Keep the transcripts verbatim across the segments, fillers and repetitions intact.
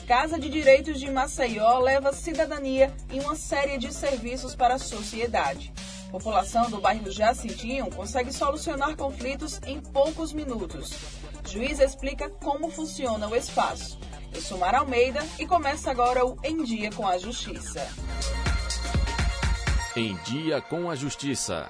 Casa de Direitos de Maceió leva cidadania e uma série de serviços para a sociedade. A população do bairro Jacintinho consegue solucionar conflitos em poucos minutos. O juiz explica como funciona o espaço. Eu sou Mara Almeida e começa agora o Em Dia com a Justiça. Em Dia com a Justiça.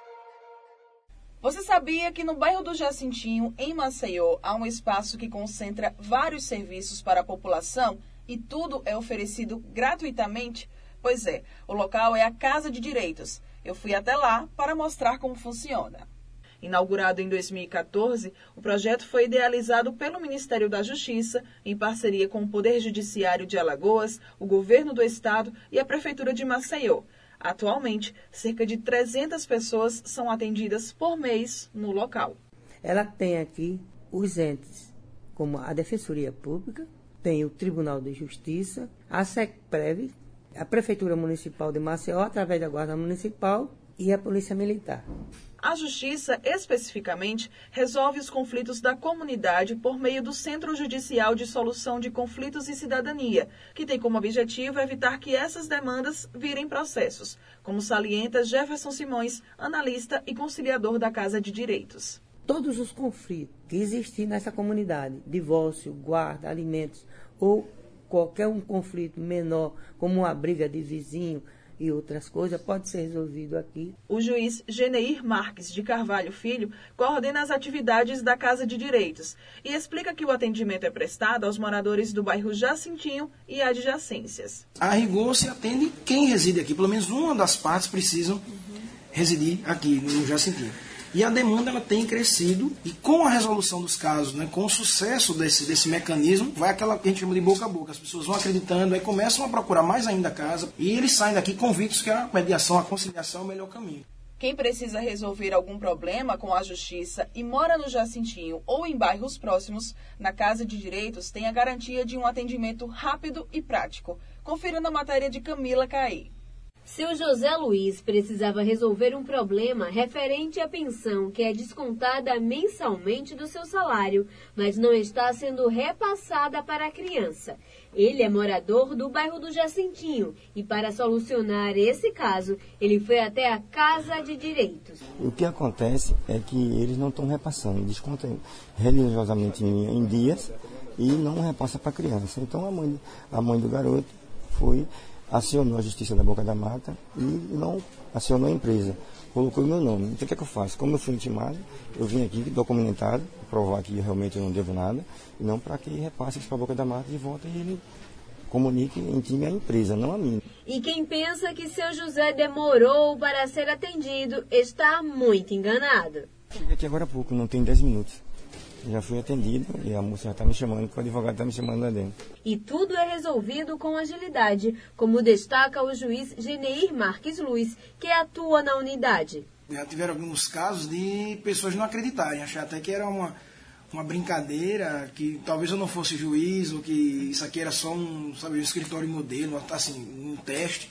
Você sabia que no bairro do Jacintinho, em Maceió, há um espaço que concentra vários serviços para a população e tudo é oferecido gratuitamente? Pois é, o local é a Casa de Direitos. Eu fui até lá para mostrar como funciona. Inaugurado em dois mil e quatorze, o projeto foi idealizado pelo Ministério da Justiça, em parceria com o Poder Judiciário de Alagoas, o Governo do Estado e a Prefeitura de Maceió. Atualmente, cerca de trezentas pessoas são atendidas por mês no local. Ela tem aqui os entes, como a Defensoria Pública, tem o Tribunal de Justiça, a SECPREV, a Prefeitura Municipal de Maceió, através da Guarda Municipal, e a Polícia Militar. A Justiça, especificamente, resolve os conflitos da comunidade por meio do Centro Judicial de Solução de Conflitos e Cidadania, que tem como objetivo evitar que essas demandas virem processos, como salienta Jefferson Simões, analista e conciliador da Casa de Direitos. Todos os conflitos que existem nessa comunidade, divórcio, guarda, alimentos, ou qualquer um conflito menor, como uma briga de vizinho, e outras coisas, pode ser resolvido aqui. O juiz Geneir Marques de Carvalho Filho coordena as atividades da Casa de Direitos e explica que o atendimento é prestado aos moradores do bairro Jacintinho e adjacências. A rigor se atende quem reside aqui, pelo menos uma das partes precisam uhum. residir aqui no Jacintinho. E a demanda ela tem crescido e com a resolução dos casos, né, com o sucesso desse, desse mecanismo, vai aquela que a gente chama de boca a boca. As pessoas vão acreditando, aí começam a procurar mais ainda a casa e eles saem daqui convictos que a mediação, a conciliação é o melhor caminho. Quem precisa resolver algum problema com a Justiça e mora no Jacintinho ou em bairros próximos, na Casa de Direitos tem a garantia de um atendimento rápido e prático. Confira na matéria de Camila Caí. Seu José Luiz precisava resolver um problema referente à pensão que é descontada mensalmente do seu salário, mas não está sendo repassada para a criança. Ele é morador do bairro do Jacintinho e, para solucionar esse caso, ele foi até a Casa de Direitos. O que acontece é que eles não estão repassando, descontam religiosamente em, em dias e não repassa para a criança. Então a mãe, a mãe do garoto foi... acionou a Justiça da Boca da Mata e não acionou a empresa. Colocou o meu nome. Então o que é que eu faço? Como eu fui intimado, eu vim aqui documentado, provar que realmente eu não devo nada, e não para que repasse isso para a Boca da Mata e volte e ele comunique, intime a empresa, não a mim. E quem pensa que seu José demorou para ser atendido está muito enganado. Cheguei aqui agora há pouco, não tem dez minutos. Já fui atendido e a moça já está me chamando, o advogado está me chamando lá dentro. E tudo é resolvido com agilidade, como destaca o juiz Geneir Marques Luiz, que atua na unidade. Já tiveram alguns casos de pessoas não acreditarem, achar até que era uma, uma brincadeira, que talvez eu não fosse juiz, ou que isso aqui era só um, sabe, um escritório modelo, assim, um teste,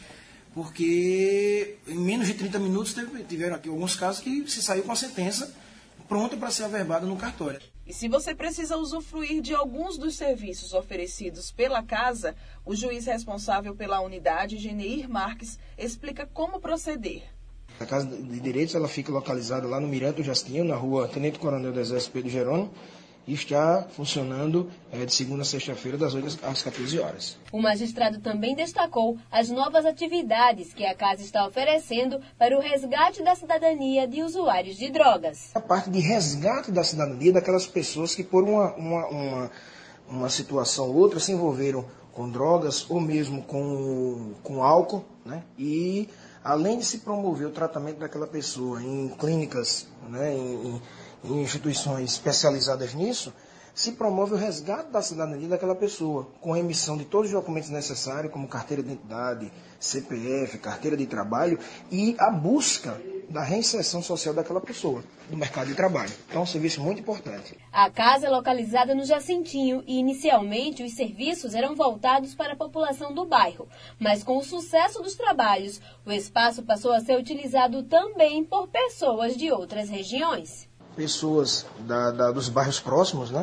porque em menos de trinta minutos teve, tiveram aqui alguns casos que se saiu com a sentença pronta para ser averbada no cartório. E se você precisa usufruir de alguns dos serviços oferecidos pela casa, o juiz responsável pela unidade, Geneir Marques, explica como proceder. A Casa de Direitos ela fica localizada lá no Mirante do Jacintinho, na rua Tenente Coronel do Exército Pedro Jerônimo, e está funcionando é, de segunda a sexta-feira, das oito às quatorze horas. O magistrado também destacou as novas atividades que a casa está oferecendo para o resgate da cidadania de usuários de drogas. A parte de resgate da cidadania daquelas pessoas que por uma, uma, uma, uma situação ou outra se envolveram com drogas ou mesmo com, com álcool, né? E além de se promover o tratamento daquela pessoa em clínicas, né, em, em instituições especializadas nisso, se promove o resgate da cidadania daquela pessoa, com a emissão de todos os documentos necessários, como carteira de identidade, C P F, carteira de trabalho, e a busca da reinserção social daquela pessoa no mercado de trabalho. Então, é um serviço muito importante. A casa é localizada no Jacintinho e, inicialmente, os serviços eram voltados para a população do bairro. Mas, com o sucesso dos trabalhos, o espaço passou a ser utilizado também por pessoas de outras regiões. Pessoas da, da, dos bairros próximos, né,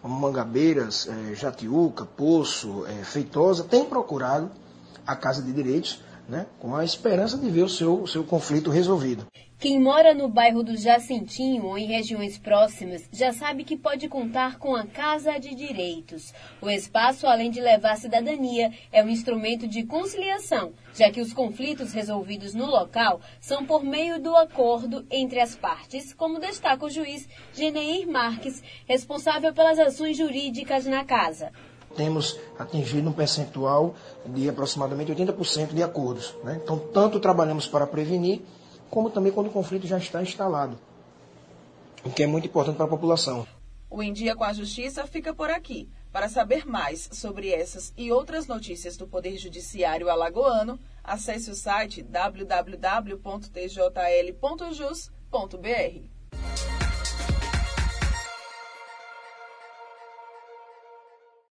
como Mangabeiras, é, Jatiuca, Poço, é, Feitosa, têm procurado a Casa de Direitos, né, com a esperança de ver o seu, o seu conflito resolvido. Quem mora no bairro do Jacintinho ou em regiões próximas já sabe que pode contar com a Casa de Direitos. O espaço, além de levar cidadania, é um instrumento de conciliação, já que os conflitos resolvidos no local são por meio do acordo entre as partes, como destaca o juiz Geneir Marques, responsável pelas ações jurídicas na casa. Temos atingido um percentual de aproximadamente oitenta por cento de acordos, né? Então, tanto trabalhamos para prevenir, como também quando o conflito já está instalado, o que é muito importante para a população. O Em Dia com a Justiça fica por aqui. Para saber mais sobre essas e outras notícias do Poder Judiciário alagoano, acesse o site w w w ponto t j l ponto jus ponto b r.